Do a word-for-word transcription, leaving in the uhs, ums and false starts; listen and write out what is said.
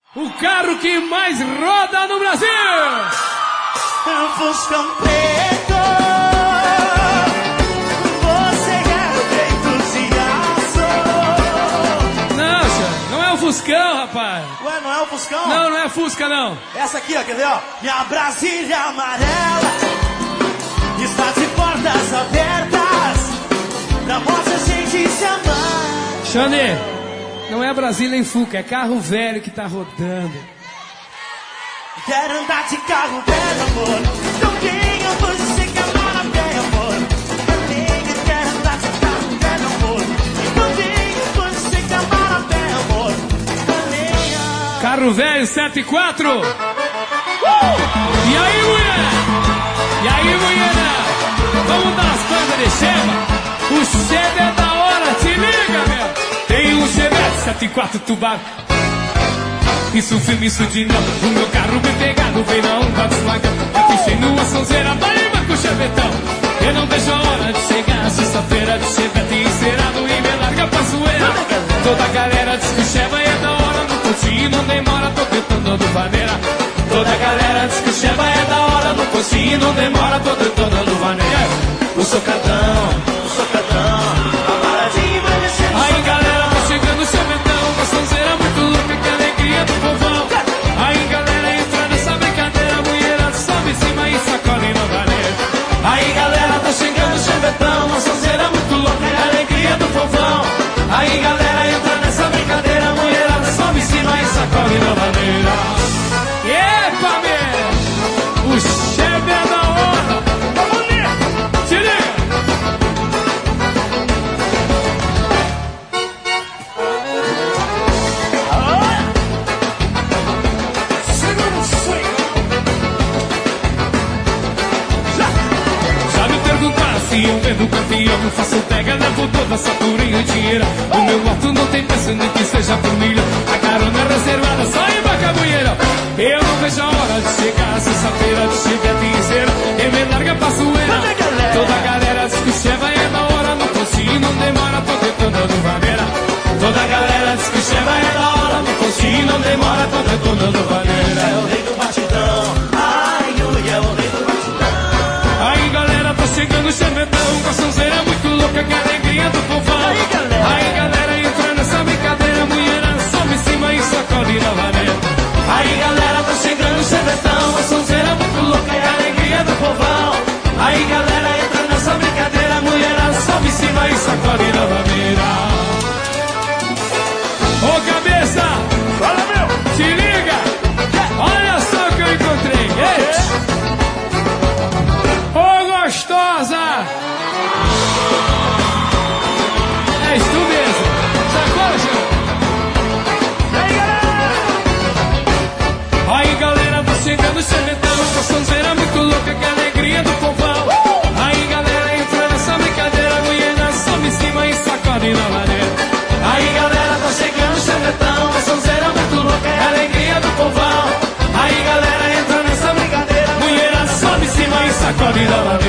O carro que mais roda no Brasil! É um Fuscão preto. Você é o peito de aço. Não, senhor, não é o Fuscão, rapaz. Ué, não é o Fuscão? Não, não é Fusca, não. Essa aqui, ó, quer ver, ó? Minha Brasília amarela está de portas abertas pra nossa gente se amar. Xande, não é Brasília em Fuca, é carro velho que tá rodando. Quero andar de carro velho, amor. Então quem eu vou dizer que amor bem, amor? Eu quero andar de carro velho, amor. Então quem eu vou dizer que amor bem, amor? Carro velho sete e quatro. Uh! E aí, mulher? E aí, mulher? Vamos dar as bandas de Cheva? O Cheva é da hora, te liga, meu. Tem um Chevette sete e quatro tubarão. Isso filme, isso de não. O meu carro bem pegado, vem na onda desflagando. Eu pichei numa sonzeira, baliba com o chevetão. Eu não vejo a hora de chegar sexta-feira de Chevette encerado e me larga pra zoeira. Toda a galera diz que o Cheva é da hora, no postinho não demora, tô tentando do vaneira. Toda a galera diz que o Cheva é da hora, no postinho não demora, tô tentando do vaneira. O socadão, o socadão, a paradinha vai descendo. Aí galera, tá chegando o chevetão, uma sonzeira muito louca, que alegria do povão. Aí galera, entra nessa brincadeira, a mulherada sobe em cima e sacode no vaneira. Aí galera, tá chegando o chevetão, uma sonzeira muito louca, que alegria do povão. Aí galera, entra nessa brincadeira, a mulherada sobe em cima e sacode no vaneira. Epa, meu! O Cheva é da hora! Vamos ver! Se liga! Segura o swing! Já! Já me perguntaram se eu vendo campeão, eu faço pega, levo toda essa turinha inteira. O meu alto não tem preço, nem que seja por milha. A carona é reservada, só em Bacabueira. Eu não vejo a hora de chegar sexta-feira de Chevette inteira. Eu me larga pra zoeira. Toda a galera diz que o Cheva é da hora, no postinho não demora, tô tentando do vaneira. Toda a galera diz que o Cheva é da hora, no postinho não demora, tô tentando do vaneira. É o rei do batidão, ai, ui, é o rei do batidão. Aí galera, tá chegando o Chevetão, com a sonzeira muito louca, que alegria do povão. Aí galera, entra nessa brincadeira, mulherada sobe em cima e sacode na vaneira. Aí galera, tá chegando o Chevetão, uma sonzeira muito louca e a alegria do povão. Aí galera, entra nessa brincadeira, a mulherada sobe em cima e sacode na vaneira. Ô cabeça! Fala, meu! Se liga! Olha só o que eu encontrei! Ei! Ô gostosa! É isso mesmo! Sacou, gente? Aí galera, tá chegando o Chevetão, com a sonzeira muito louca, que alegria do povão. Aí galera, entra nessa brincadeira, a mulherada sobe em cima e sacode na vaneira. Aí galera, tá chegando o Chevetão, com a sonzeira muito louca, que alegria do povão. Aí galera, entra nessa brincadeira, a mulherada sobe em cima e sacode na vaneira.